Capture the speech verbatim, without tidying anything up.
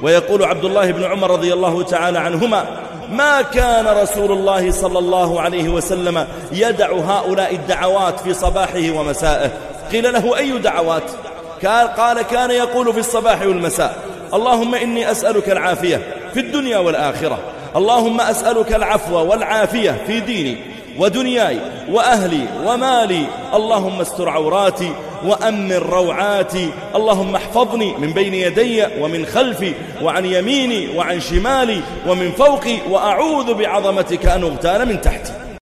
ويقول عبد الله بن عمر رضي الله تعالى عنهما: ما كان رسول الله صلى الله عليه وسلم يدع هؤلاء الدعوات في صباحه ومسائه. قيل له: أي دعوات؟ قال: كان يقول في الصباح والمساء: اللهم إني أسألك العافية في الدنيا والآخرة، اللهم أسألك العفو والعافية في ديني ودنياي وأهلي ومالي، اللهم استر عوراتي وأمن روعاتي، اللهم احفظني من بين يدي ومن خلفي وعن يميني وعن شمالي ومن فوقي، وأعوذ بعظمتك أن أغتال من تحتي.